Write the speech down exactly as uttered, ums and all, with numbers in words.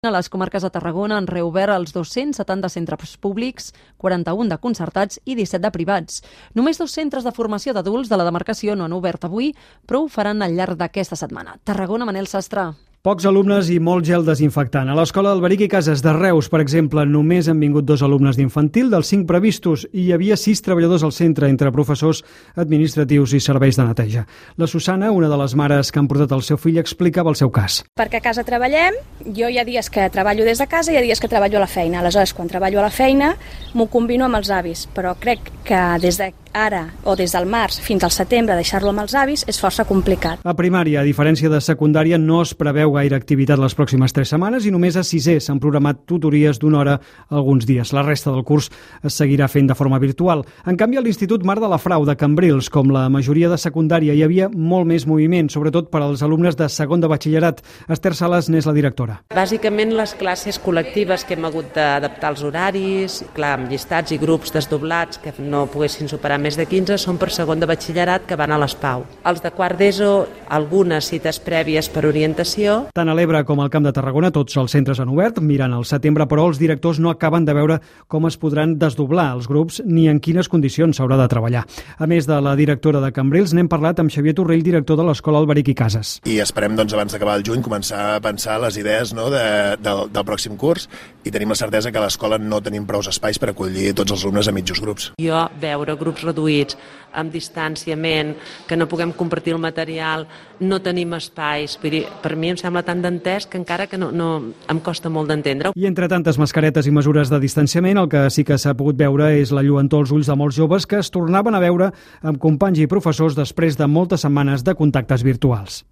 A les comarques de Tarragona han reobert els dos-cents setanta centres públics, quaranta-un de concertats i disset de privats. Només dos centres de formació d'adults de la demarcació no han obert avui, però ho faran al llarg d'aquesta setmana. Tarragona, Manel Sastre. Pocs alumnes i molt gel desinfectant. A l'escola Alberic i Cases de Reus, per exemple, només han vingut dos alumnes d'infantil dels cinc previstos i hi havia sis treballadors al centre, entre professors, administratius i serveis de neteja. La Susana, una de les mares que han portat el seu fill, explicava el seu cas. Perquè a casa treballem, jo hi ha dies que treballo des de casa i hi ha dies que treballo a la feina. Aleshores, quan treballo a la feina, m'ho combino amb els avis, però crec que des de ara o des del març fins al setembre deixar-lo amb els avis és força complicat. A primària, a diferència de secundària, no es preveu gaire activitat les pròximes tres setmanes i només a sisè s'han programat tutories d'una hora alguns dies. La resta del curs es seguirà fent de forma virtual. En canvi, a l'Institut Mar de la Frau de Cambrils, com la majoria de secundària, hi havia molt més moviment, sobretot per als alumnes de segon de batxillerat. Esther Sales n'és la directora. Bàsicament les classes col·lectives que hem hagut d'adaptar els horaris, clar, amb llistats i grups desdoblats que no poguessin superar més de quinze, són per segon de batxillerat que van a l'ESPAU. Els de quart d'ESO, algunes cites prèvies per orientació. Tant a l'Ebre com al Camp de Tarragona tots els centres han obert, mirant al setembre, però els directors no acaben de veure com es podran desdoblar els grups ni en quines condicions s'haurà de treballar. A més de la directora de Cambrils, n'hem parlat amb Xavier Torrell, director de l'Escola Alberic i Cases. I esperem, doncs, abans d'acabar el juny, començar a pensar les idees, no, de, del, del pròxim curs i tenim la certesa que a l'escola no tenim prou espais per acollir tots els alumnes a mitjos grups. Jo veure grups reduïts, amb distanciament, que no puguem compartir el material, no tenim espais. Per mi em sembla tan d'entès que encara que no, no em costa molt d'entendre. I entre tantes mascaretes i mesures de distanciament, el que sí que s'ha pogut veure és la lluentor als ulls de molts joves que es tornaven a veure amb companys i professors després de moltes setmanes de contactes virtuals.